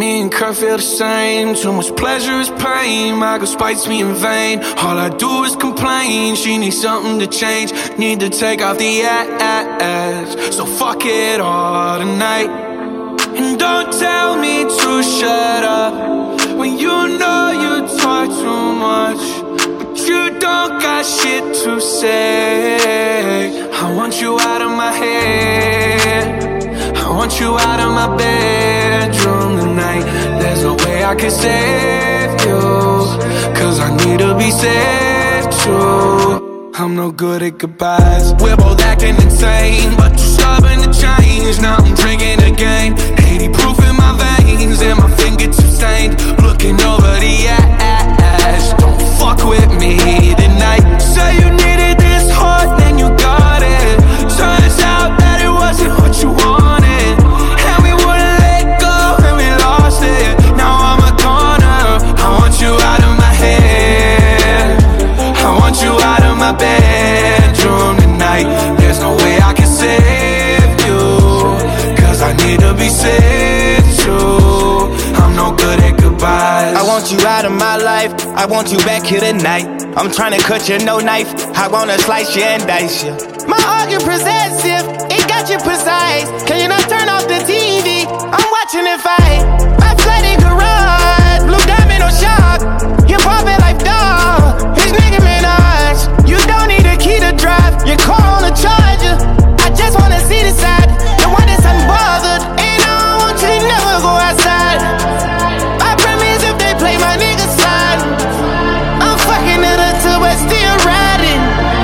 Me and Kurt feel the same. Too much pleasure is pain. My girl spites me in vain. All I do is complain. She needs something to change. Need to take off the ass. So fuck it all tonight. And don't tell me to shut up when you know you talk too much, but you don't got shit to say. I want you out of my head. I want you out of my bedroom tonight. There's no way I can save you, cause I need to be saved too. I'm no good at goodbyes. We're both acting insane, but you're stubborn to change. Now I'm drinking again, 80 proof in my veins, and my fingertips stained. Looking over the ash. Don't fuck with me tonight. Say you needed this hard, then you got it. Turns out that it wasn't what you wanted, and we wouldn't let go, and we lost it. Now I'm a goner. I want you out of my head. I want you out of my bedroom tonight. There's no way I can save you, cause I need to be saved too. I'm no good at goodbyes. I want you out of my life. I want you back here tonight. I'm trying to cut you, no knife. I wanna slice you and dice you. My argument possessive, it got you precise. Can you not turn off the TV? I'm watching it fight. My flooded garage, blue diamond on shock. You're popping like dog. It's Nicki Minaj. You don't need a key to drive. Your car on a charger. I just wanna see the side, the one that's unbothered. And I don't want you to never go outside. I promise if they play my nigga side, I'm fucking it up till we're still riding.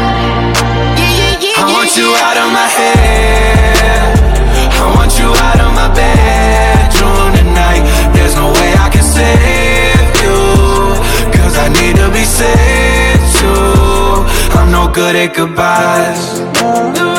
I want you out of my head. I want you out of my bedroom tonight. There's no way I can save you, cause I need to be saved too. I'm no good at goodbyes.